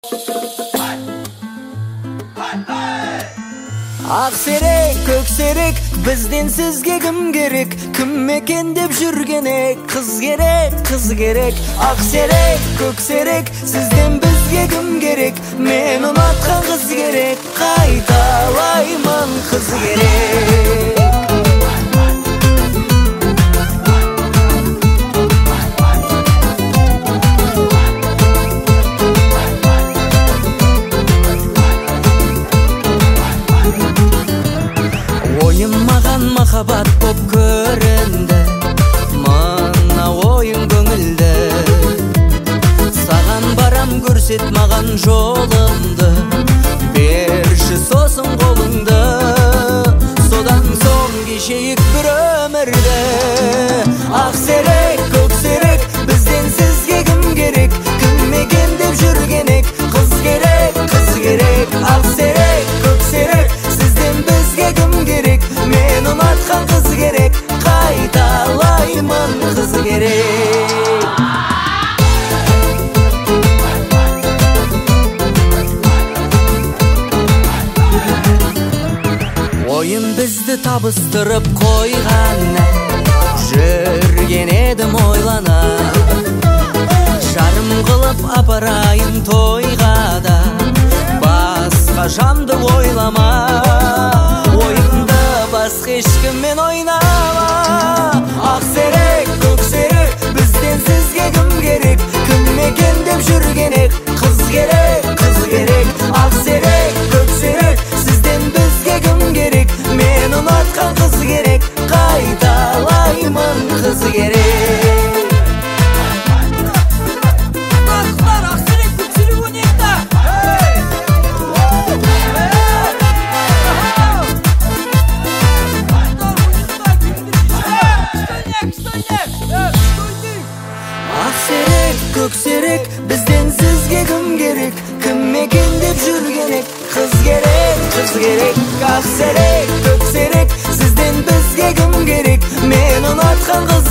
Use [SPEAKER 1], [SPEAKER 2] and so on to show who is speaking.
[SPEAKER 1] Ақсерек, көксерек, бізден сізге кім керек? Кім екен деп жүргенек? Қыз керек, қыз керек. Ақсерек, көксерек, сізден бізге кім керек? Мен ұнатқан қыз керек, қайталаймын қыз керек. Ойым маған махаббат боп көрінді, мына ойың көңілді. Саған барам, көрсет маған жолымды, берші сосын қолыңды. Содан соң кешейік бір өмірді. Ақсерек, көксерек, бізден сізге кім керек? Кім екен деп жүргенек? Қыз керек, қыз керек. Ақсерек, көксерек, сізден бізге кім керек? Мен ұнатқан қыз керек, қайталаймын қыз керек. Ойым бізді табыстырып қойғанна, жүрген едім ойлана. Жарым қылып апарайын тойға да, басқа жанды ойлама. Ойымды басқа ешкіммен ойнама. Ақсерек, көксерек, бізден сізге кім керек? Кім екен деп жүргенек? Қыз керек, қыз керек. Ақсерек, көксерек, сізден бізге кім керек? Мен ұнатқан қыз керек, қайталаймын қыз керек. Ақсерек, көксерек, бізден сізге кім керек? Кім екен деп жүргенек? Қыз керек, қыз керек. Ақсерек, көксерек, сізден бізге кім керек? Мен ұнатқан қыз